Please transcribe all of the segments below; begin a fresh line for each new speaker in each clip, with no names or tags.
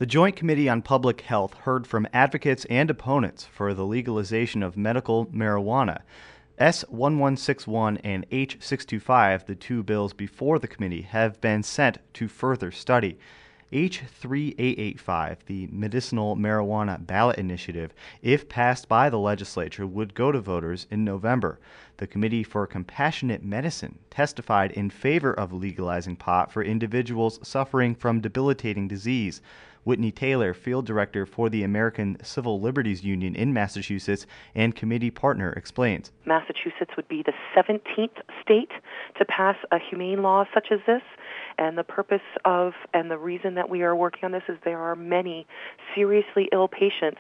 The Joint Committee on Public Health heard from advocates and opponents for the legalization of medical marijuana. S1161 and H625, the two bills before the committee, have been sent to further study. H3885, the medicinal marijuana ballot initiative, if passed by the legislature, would go to voters in November. The Committee for Compassionate Medicine testified in favor of legalizing pot for individuals suffering from debilitating disease. Whitney Taylor, field director for the American Civil Liberties Union in Massachusetts and committee partner, explains.
Massachusetts would be the 17th state to pass a humane law such as this. And the purpose of and the reason that we are working on this is there are many seriously ill patients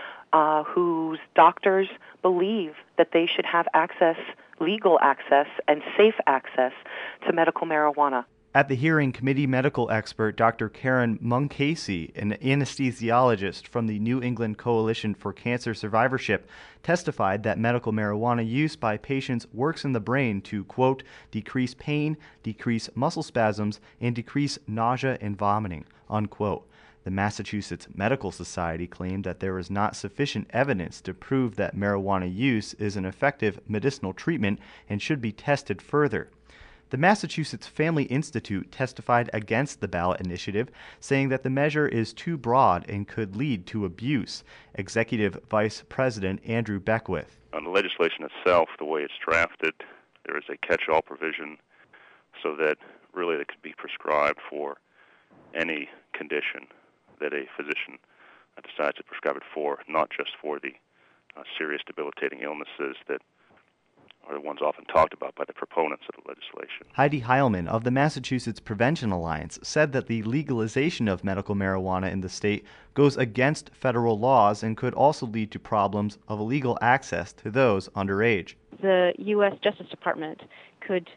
whose doctors believe that they should have access, legal access, and safe access to medical marijuana.
At the hearing, committee medical expert Dr. Karen Munkasey, an anesthesiologist from the New England Coalition for Cancer Survivorship, testified that medical marijuana use by patients works in the brain to, quote, decrease pain, decrease muscle spasms, and decrease nausea and vomiting, unquote. The Massachusetts Medical Society claimed that there is not sufficient evidence to prove that marijuana use is an effective medicinal treatment and should be tested further. The Massachusetts Family Institute testified against the ballot initiative, saying that the measure is too broad and could lead to abuse. Executive Vice President Andrew Beckwith.
On the legislation itself, the way it's drafted, there is a catch-all provision so that really it could be prescribed for any condition that a physician decides to prescribe it for, not just for the serious debilitating illnesses that are the ones often talked about by the proponents of the legislation.
Heidi Heilman of the Massachusetts Prevention Alliance said that the legalization of medical marijuana in the state goes against federal laws and could also lead to problems of illegal access to those underage.
The U.S. Justice Department could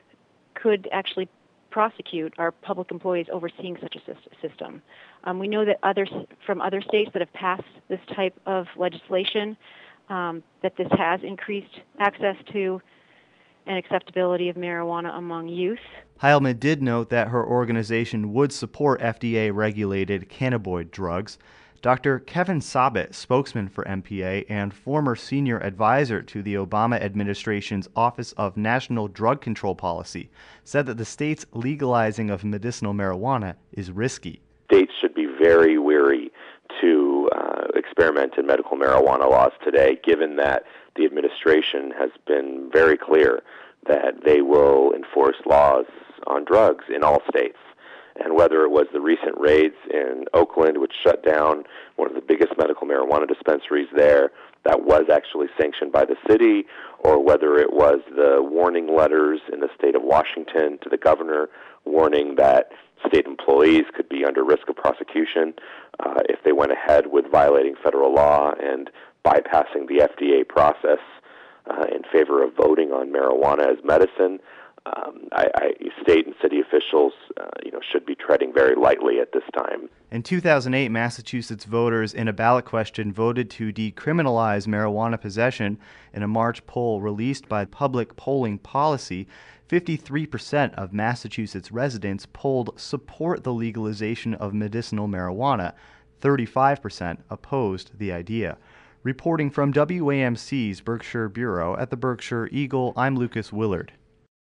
actually prosecute our public employees overseeing such a system. We know that from other states that have passed this type of legislation, that this has increased access to and acceptability of marijuana among youth.
Heilman did note that her organization would support FDA-regulated cannabinoid drugs. Dr. Kevin Sabet, spokesman for MPA and former senior advisor to the Obama administration's Office of National Drug Control Policy, said that the state's legalizing of medicinal marijuana is risky.
States should be very wary to experiment in medical marijuana laws today, given that the administration has been very clear that they will enforce laws on drugs in all states. And whether it was the recent raids in Oakland, which shut down one of the biggest medical marijuana dispensaries there, that was actually sanctioned by the city, or whether it was the warning letters in the state of Washington to the governor warning that state employees could be under risk of prosecution if they went ahead with violating federal law and bypassing the FDA process in favor of voting on marijuana as medicine. State and city officials, should be treading very lightly at this time.
In 2008, Massachusetts voters in a ballot question voted to decriminalize marijuana possession. In a March poll released by Public Polling Policy, 53% of Massachusetts residents polled support the legalization of medicinal marijuana. 35% opposed the idea. Reporting from WAMC's Berkshire Bureau at the Berkshire Eagle, I'm Lucas Willard.